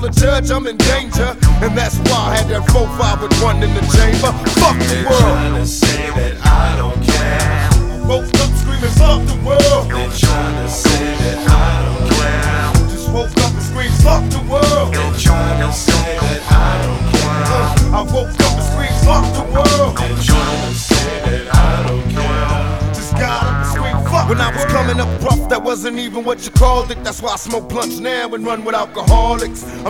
the judge, I'm in danger. And that's why I had that 4-5 with one in the chamber. Fuck the They're world. trying to say that I don't care. Woke up screaming, fuck the world. They're trying to say that I don't care. Just woke up and screamed, fuck the world. They're trying to say that I don't care. I woke up and screamed, fuck the world. They're trying to say that I don't care. Just got up and screamed, fuck. When I was coming up rough, that wasn't even what you called it. That's why I smoke blunts now and run with alcoholics.